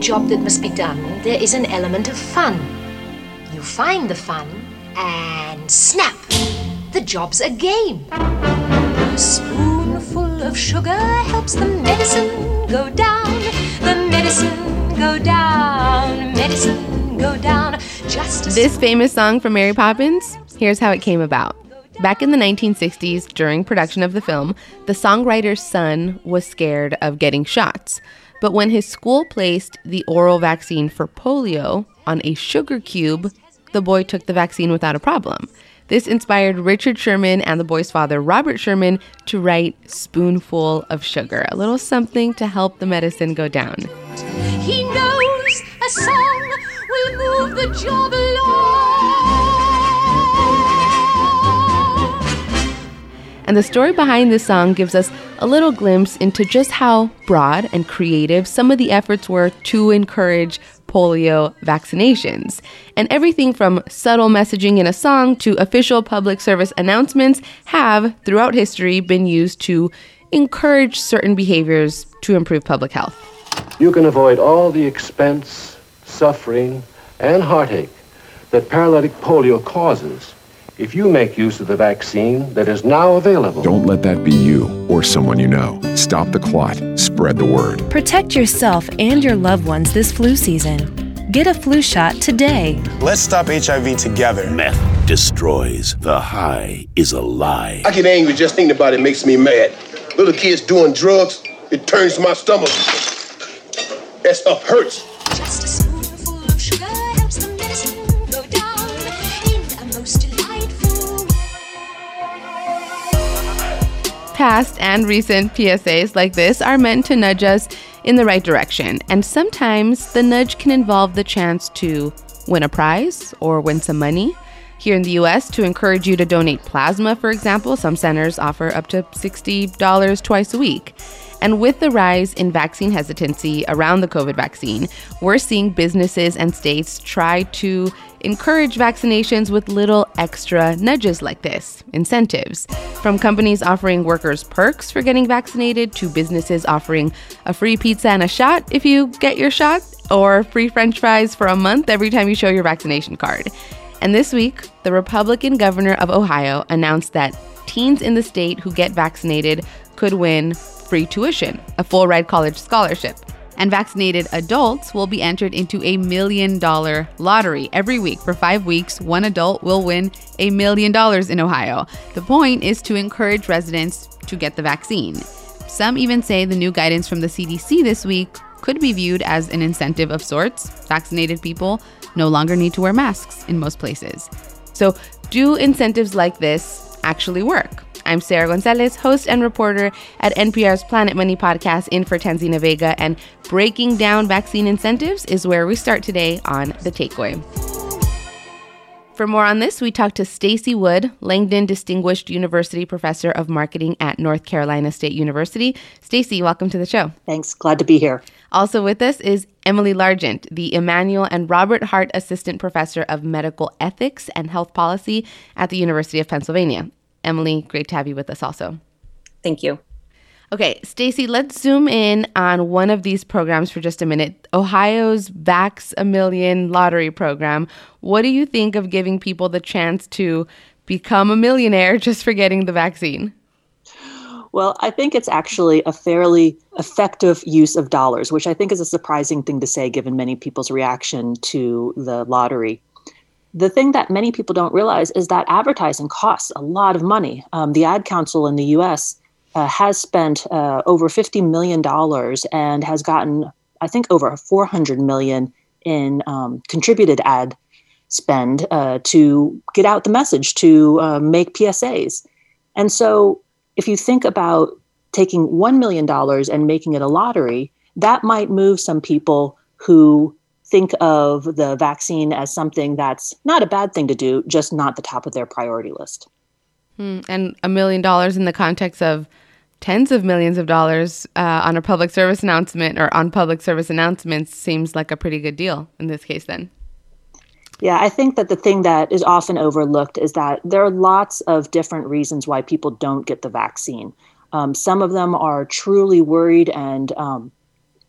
job that must be done, there is an element of fun. You find the fun, and snap! The job's a game. A spoonful of sugar helps the medicine go down. The medicine go down. Medicine go down. This famous song from Mary Poppins, here's how it came about. Back in the 1960s, during production of the film, the songwriter's son was scared of getting shots. But when his school placed the oral vaccine for polio on a sugar cube, the boy took the vaccine without a problem. This inspired Richard Sherman and the boy's father, Robert Sherman, to write Spoonful of Sugar, a little something to help the medicine go down. He knows a song will move the job along. And the story behind this song gives us a little glimpse into just how broad and creative some of the efforts were to encourage polio vaccinations. And everything from subtle messaging in a song to official public service announcements have, throughout history, been used to encourage certain behaviors to improve public health. You can avoid all the expense, suffering, and heartache that paralytic polio causes if you make use of the vaccine that is now available. Don't let that be you or someone you know. Stop the clot. Spread the word. Protect yourself and your loved ones this flu season. Get a flu shot today. Let's stop HIV together. Meth destroys. The high is a lie. I get angry just thinking about it makes me mad. Little kids doing drugs, it turns my stomach. That stuff hurts. Just a spoonful of sugar helps the medicine go down in a most delightful way. Past and recent PSAs like this are meant to nudge us in the right direction, and sometimes the nudge can involve the chance to win a prize or win some money. Here in the US, to encourage you to donate plasma, for example, some centers offer up to $60 twice a week. And with the rise in vaccine hesitancy around the COVID vaccine, we're seeing businesses and states try to encourage vaccinations with little extra nudges like this, incentives. From companies offering workers perks for getting vaccinated to businesses offering a free pizza and a shot if you get your shot, or free French fries for a month every time you show your vaccination card. And this week, the Republican governor of Ohio announced that teens in the state who get vaccinated could win free tuition, a full-ride college scholarship. And vaccinated adults will be entered into a $1 million lottery every week. For 5 weeks, one adult will win $1 million in Ohio. The point is to encourage residents to get the vaccine. Some even say the new guidance from the CDC this week could be viewed as an incentive of sorts. Vaccinated people no longer need to wear masks in most places. So, do incentives like this actually work? I'm Sarah Gonzalez, host and reporter at NPR's Planet Money podcast, in for Tanzina Vega, and breaking down vaccine incentives is where we start today on The Takeaway. For more on this, we talked to Stacy Wood, Langdon Distinguished University Professor of Marketing at North Carolina State University. Stacy, welcome to the show. Thanks. Glad to be here. Also with us is Emily Largent, the Emanuel and Robert Hart Assistant Professor of Medical Ethics and Health Policy at the University of Pennsylvania. Emily, great to have you with us also. Thank you. Okay, Stacy, let's zoom in on one of these programs for just a minute. Ohio's Vax a Million lottery program. What do you think of giving people the chance to become a millionaire just for getting the vaccine? Well, I think it's actually a fairly effective use of dollars, which I think is a surprising thing to say given many people's reaction to the lottery. The thing that many people don't realize is that advertising costs a lot of money. The Ad Council in the U.S. Has spent over $50 million and has gotten, I think, over $400 million in contributed ad spend to get out the message, to make PSAs. And so if you think about taking $1 million and making it a lottery, that might move some people who think of the vaccine as something that's not a bad thing to do, just not the top of their priority list. And $1 million in the context of tens of millions of dollars on a public service announcement or on public service announcements seems like a pretty good deal in this case then. Yeah, I think that the thing that is often overlooked is that there are lots of different reasons why people don't get the vaccine. Some of them are truly worried and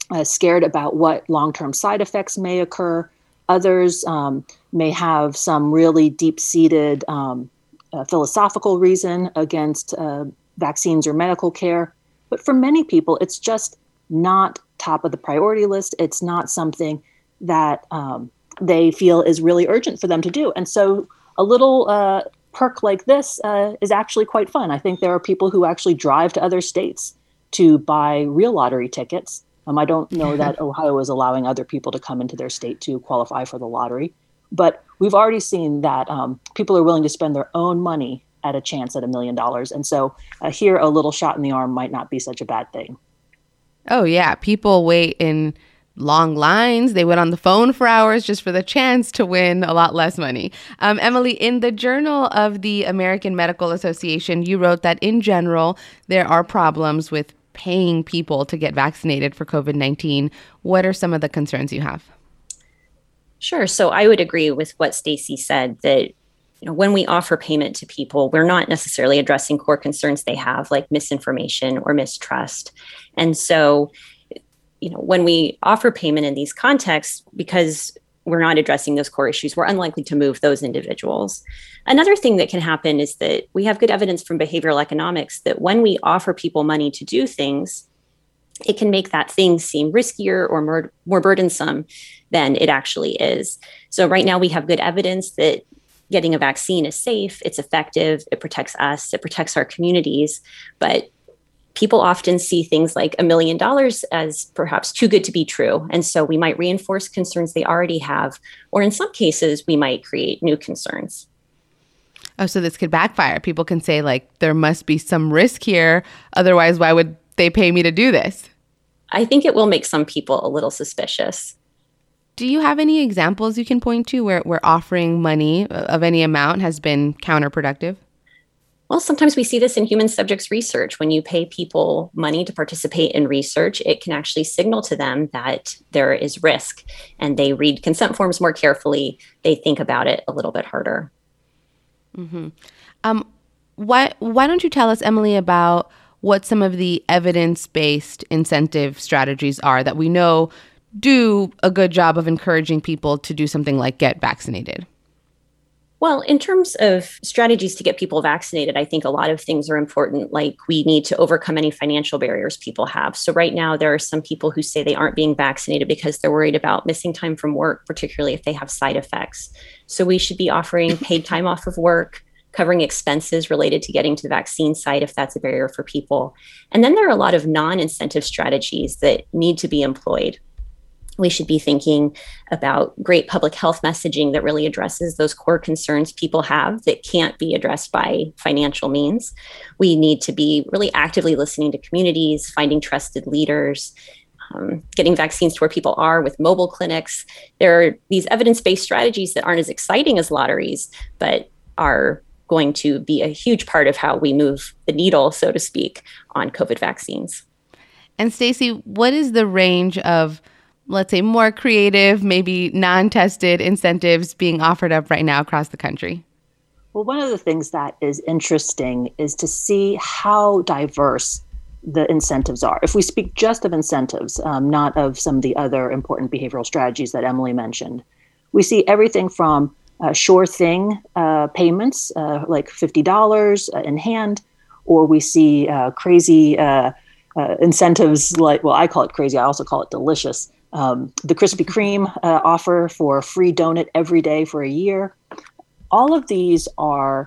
scared about what long-term side effects may occur. Others may have some really deep-seated philosophical reason against vaccines or medical care. But for many people, it's just not top of the priority list. It's not something that they feel is really urgent for them to do. And so a little perk like this is actually quite fun. I think there are people who actually drive to other states to buy real lottery tickets. I don't know that Ohio is allowing other people to come into their state to qualify for the lottery. But we've already seen that people are willing to spend their own money at a chance at $1 million. And so here, a little shot in the arm might not be such a bad thing. Oh, yeah. People wait in long lines. They wait on the phone for hours just for the chance to win a lot less money. Emily, in the Journal of the American Medical Association, you wrote that in general, there are problems with paying people to get vaccinated for COVID-19. What are some of the concerns you have? Sure. So I would agree with what Stacey said, that when we offer payment to people, we're not necessarily addressing core concerns they have, like misinformation or mistrust. And so, when we offer payment in these contexts, because we're not addressing those core issues, we're unlikely to move those individuals. Another thing that can happen is that we have good evidence from behavioral economics that when we offer people money to do things, it can make that thing seem riskier or more burdensome than it actually is. So right now we have good evidence that getting a vaccine is safe, it's effective, it protects us, it protects our communities. But people often see things like $1 million as perhaps too good to be true. And so we might reinforce concerns they already have, or in some cases, we might create new concerns. Oh, so this could backfire. People can say, like, there must be some risk here. Otherwise, why would they pay me to do this? I think it will make some people a little suspicious. Do you have any examples you can point to where offering money of any amount has been counterproductive? Well, sometimes we see this in human subjects research. When you pay people money to participate in research, it can actually signal to them that there is risk, and they read consent forms more carefully. They think about it a little bit harder. Mm-hmm. Why don't you tell us, Emily, about what some of the evidence-based incentive strategies are that we know do a good job of encouraging people to do something like get vaccinated? Well, in terms of strategies to get people vaccinated, I think a lot of things are important, like we need to overcome any financial barriers people have. So right now, there are some people who say they aren't being vaccinated because they're worried about missing time from work, particularly if they have side effects. So we should be offering paid time off of work, covering expenses related to getting to the vaccine site if that's a barrier for people. And then there are a lot of non-incentive strategies that need to be employed. We should be thinking about great public health messaging that really addresses those core concerns people have that can't be addressed by financial means. We need to be really actively listening to communities, finding trusted leaders, getting vaccines to where people are with mobile clinics. There are these evidence-based strategies that aren't as exciting as lotteries, but are going to be a huge part of how we move the needle, so to speak, on COVID vaccines. And Stacey, what is the range of, let's say, more creative, maybe non-tested incentives being offered up right now across the country? Well, one of the things that is interesting is to see how diverse the incentives are. If we speak just of incentives, not of some of the other important behavioral strategies that Emily mentioned, we see everything from sure thing payments, like $50 in hand, or we see crazy incentives like, well, I call it crazy, I also call it delicious. The Krispy Kreme offer for a free donut every day for a year. All of these are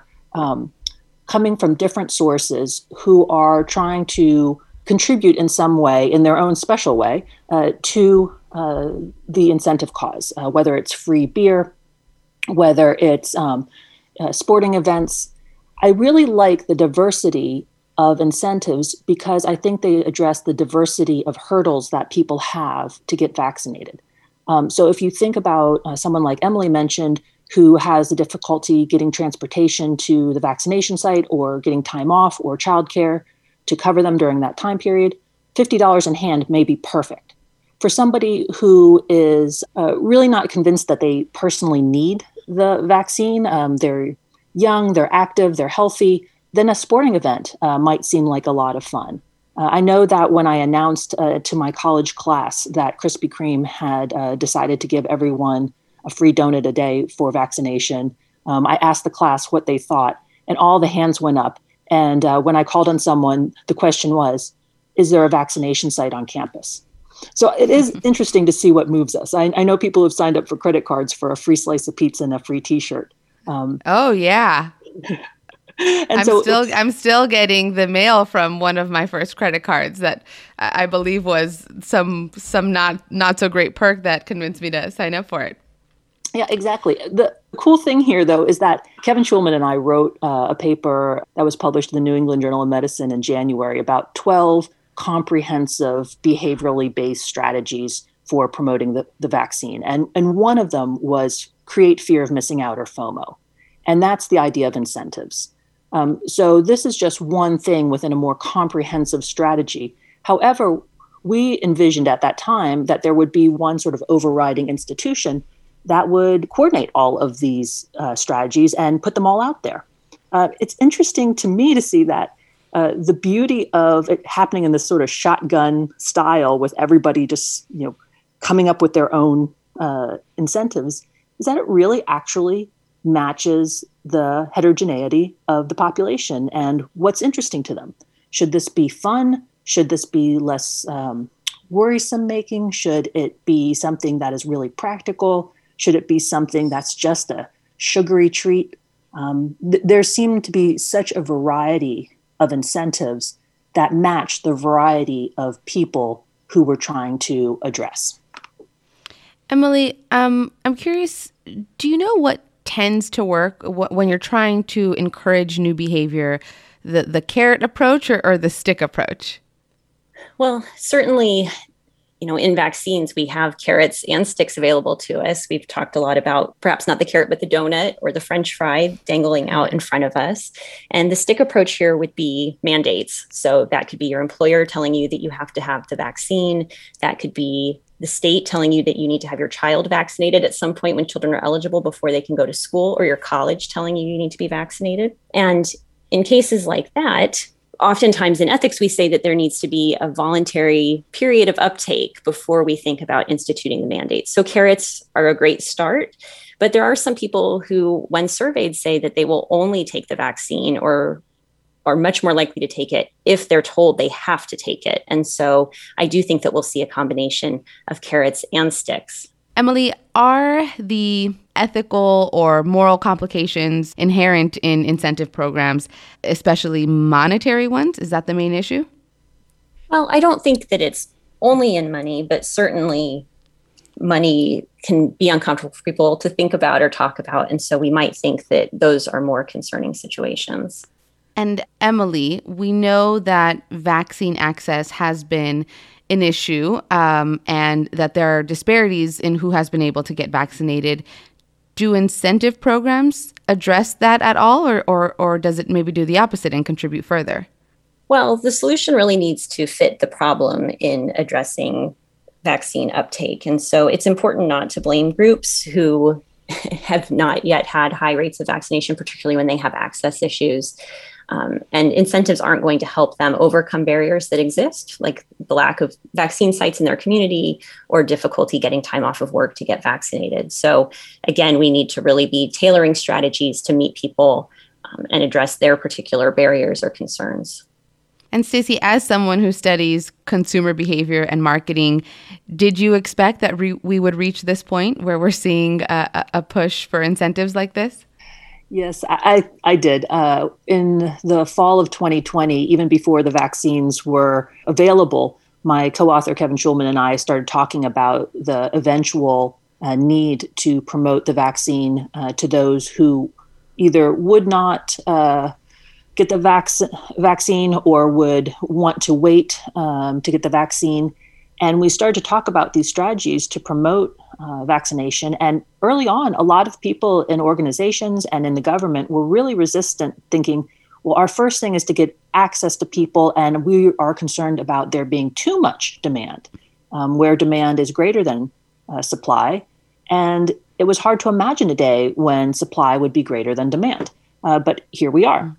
coming from different sources who are trying to contribute in some way, in their own special way, to the incentive cause, whether it's free beer, whether it's sporting events. I really like the diversity of incentives because I think they address the diversity of hurdles that people have to get vaccinated. So if you think about someone like Emily mentioned, who has the difficulty getting transportation to the vaccination site or getting time off or childcare to cover them during that time period, $50 in hand may be perfect. For somebody who is really not convinced that they personally need the vaccine, they're young, they're active, they're healthy, then a sporting event might seem like a lot of fun. I know that when I announced to my college class that Krispy Kreme had decided to give everyone a free donut a day for vaccination, I asked the class what they thought, and all the hands went up. And when I called on someone, the question was, is there a vaccination site on campus? So it is interesting to see what moves us. I know people who've signed up for credit cards for a free slice of pizza and a free T-shirt. Oh, yeah. And I'm still getting the mail from one of my first credit cards that I believe was some not so great perk that convinced me to sign up for it. Yeah, exactly. The cool thing here, though, is that Kevin Schulman and I wrote a paper that was published in the New England Journal of Medicine in January about 12 comprehensive behaviorally based strategies for promoting the vaccine. And one of them was create fear of missing out, or FOMO. And that's the idea of incentives. So this is just one thing within a more comprehensive strategy. However, we envisioned at that time that there would be one sort of overriding institution that would coordinate all of these strategies and put them all out there. It's interesting to me to see that the beauty of it happening in this sort of shotgun style with everybody just, coming up with their own incentives is that it really actually matches the heterogeneity of the population and what's interesting to them. Should this be fun? Should this be less worrisome making? Should it be something that is really practical? Should it be something that's just a sugary treat? There seem to be such a variety of incentives that match the variety of people who we're trying to address. Emily, I'm curious, do you know what tends to work when you're trying to encourage new behavior, the carrot approach or the stick approach? Well, certainly, in vaccines, we have carrots and sticks available to us. We've talked a lot about perhaps not the carrot, but the donut or the French fry dangling out in front of us. And the stick approach here would be mandates. So that could be your employer telling you that you have to have the vaccine. That could be the state telling you that you need to have your child vaccinated at some point when children are eligible before they can go to school, or your college telling you need to be vaccinated. And in cases like that, oftentimes in ethics, we say that there needs to be a voluntary period of uptake before we think about instituting the mandate. So carrots are a great start, but there are some people who, when surveyed, say that they will only take the vaccine or are much more likely to take it if they're told they have to take it. And so I do think that we'll see a combination of carrots and sticks. Emily, are the ethical or moral complications inherent in incentive programs, especially monetary ones? Is that the main issue? Well, I don't think that it's only in money, but certainly money can be uncomfortable for people to think about or talk about. And so we might think that those are more concerning situations. And Emily, we know that vaccine access has been an issue and that there are disparities in who has been able to get vaccinated. Do incentive programs address that at all, or does it maybe do the opposite and contribute further? Well, the solution really needs to fit the problem in addressing vaccine uptake. And so it's important not to blame groups who have not yet had high rates of vaccination, particularly when they have access issues. And incentives aren't going to help them overcome barriers that exist, like the lack of vaccine sites in their community or difficulty getting time off of work to get vaccinated. So again, we need to really be tailoring strategies to meet people and address their particular barriers or concerns. And Stacey, as someone who studies consumer behavior and marketing, did you expect that we would reach this point where we're seeing a push for incentives like this? Yes, I did. In the fall of 2020, even before the vaccines were available, my co-author Kevin Schulman and I started talking about the eventual need to promote the vaccine to those who either would not get the vaccine or would want to wait to get the vaccine. And we started to talk about these strategies to promote vaccination. And early on, a lot of people in organizations and in the government were really resistant, thinking, well, our first thing is to get access to people, and we are concerned about there being too much demand, where demand is greater than supply. And it was hard to imagine a day when supply would be greater than demand. But here we are.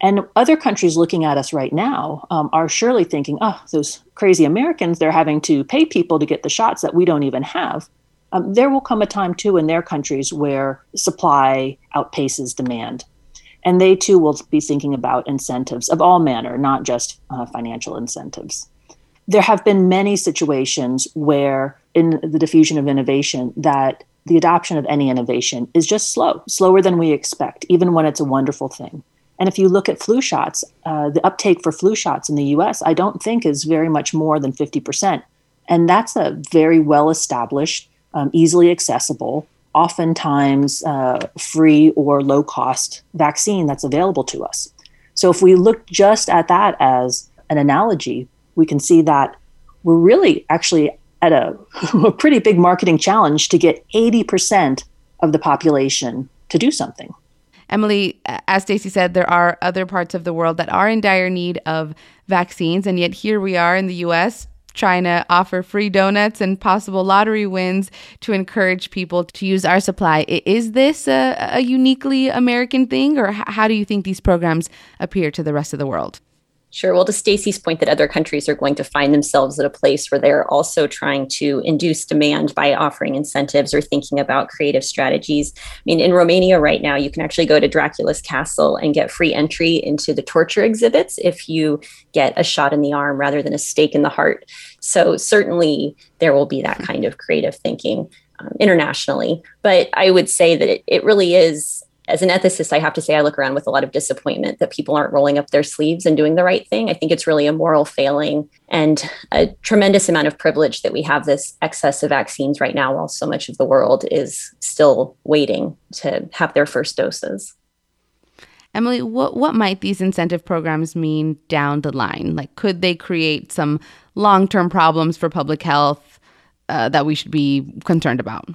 And other countries looking at us right now are surely thinking, oh, those crazy Americans, they're having to pay people to get the shots that we don't even have. There will come a time, too, in their countries where supply outpaces demand. And they, too, will be thinking about incentives of all manner, not just financial incentives. There have been many situations where in the diffusion of innovation that the adoption of any innovation is just slower than we expect, even when it's a wonderful thing. And if you look at flu shots, the uptake for flu shots in the US, I don't think is very much more than 50%. And that's a very well-established, easily accessible, oftentimes free or low-cost vaccine that's available to us. So if we look just at that as an analogy, we can see that we're really actually at a pretty big marketing challenge to get 80% of the population to do something. Emily, as Stacey said, there are other parts of the world that are in dire need of vaccines, and yet here we are in the U.S. trying to offer free donuts and possible lottery wins to encourage people to use our supply. Is this a uniquely American thing, or how do you think these programs appear to the rest of the world? Sure. Well, to Stacey's point that other countries are going to find themselves at a place where they're also trying to induce demand by offering incentives or thinking about creative strategies. I mean, in Romania right now, you can actually go to Dracula's castle and get free entry into the torture exhibits if you get a shot in the arm rather than a stake in the heart. So certainly there will be that kind of creative thinking internationally. But I would say that it really is, as an ethicist, I have to say I look around with a lot of disappointment that people aren't rolling up their sleeves and doing the right thing. I think it's really a moral failing and a tremendous amount of privilege that we have this excess of vaccines right now while so much of the world is still waiting to have their first doses. Emily, what might these incentive programs mean down the line? Like, could they create some long-term problems for public health that we should be concerned about?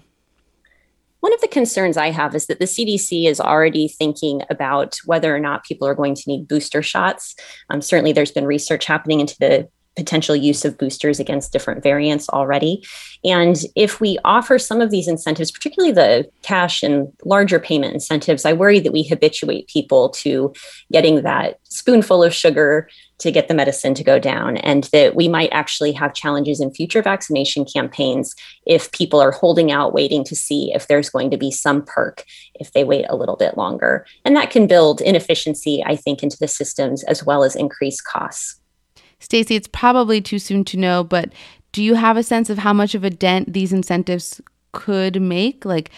One of the concerns I have is that the CDC is already thinking about whether or not people are going to need booster shots. Certainly, there's been research happening into the potential use of boosters against different variants already. And if we offer some of these incentives, particularly the cash and larger payment incentives, I worry that we habituate people to getting that spoonful of sugar to get the medicine to go down, and that we might actually have challenges in future vaccination campaigns if people are holding out, waiting to see if there's going to be some perk if they wait a little bit longer. And that can build inefficiency, I think, into the systems as well as increase costs. Stacey, it's probably too soon to know, but do you have a sense of how much of a dent these incentives could make? Like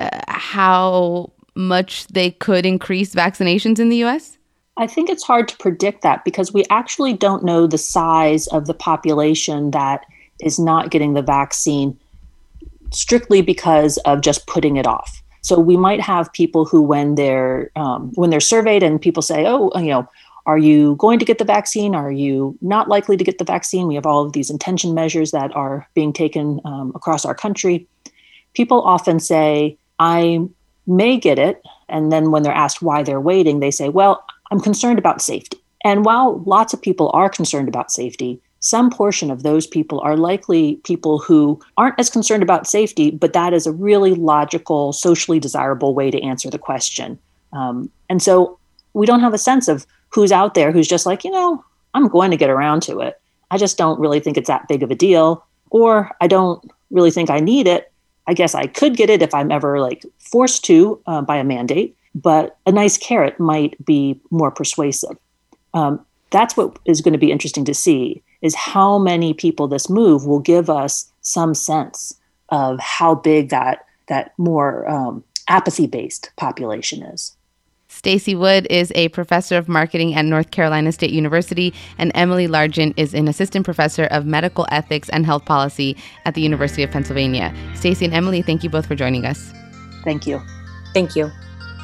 how much they could increase vaccinations in the U.S.? I think it's hard to predict that because we actually don't know the size of the population that is not getting the vaccine strictly because of just putting it off. So we might have people who, when they're surveyed and people say, oh, are you going to get the vaccine? Are you not likely to get the vaccine? We have all of these intention measures that are being taken across our country. People often say, I may get it. And then when they're asked why they're waiting, they say, well, I'm concerned about safety. And while lots of people are concerned about safety, some portion of those people are likely people who aren't as concerned about safety, but that is a really logical, socially desirable way to answer the question. And so we don't have a sense of who's out there who's just like, I'm going to get around to it. I just don't really think it's that big of a deal, or I don't really think I need it. I guess I could get it if I'm ever forced to by a mandate. But a nice carrot might be more persuasive. That's what is going to be interesting to see, is how many people this move will give us some sense of how big that more apathy-based population is. Stacey Wood is a professor of marketing at North Carolina State University, and Emily Largent is an assistant professor of medical ethics and health policy at the University of Pennsylvania. Stacey and Emily, thank you both for joining us. Thank you. Thank you.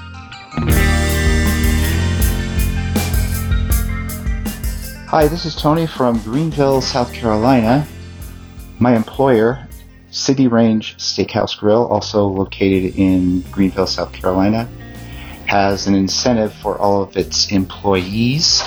Hi, this is Tony from Greenville, South Carolina. My employer, City Range Steakhouse Grill, also located in Greenville, South Carolina, has an incentive for all of its employees.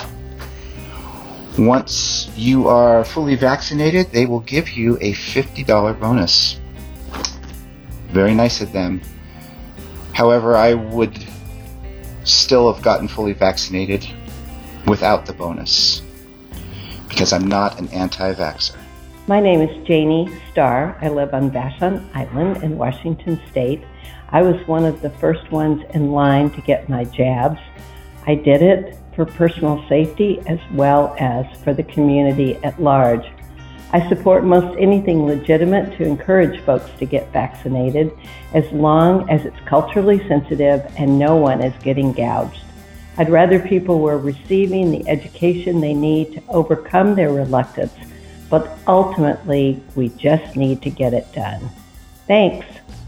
Once you are fully vaccinated, they will give you a $50 bonus. Very nice of them. However, I would still have gotten fully vaccinated without the bonus, because I'm not an anti-vaxxer. My name is Janie Starr. I live on Vashon Island in Washington State. I was one of the first ones in line to get my jabs. I did it for personal safety as well as for the community at large. I support most anything legitimate to encourage folks to get vaccinated as long as it's culturally sensitive and no one is getting gouged. I'd rather people were receiving the education they need to overcome their reluctance, but ultimately we just need to get it done. Thanks.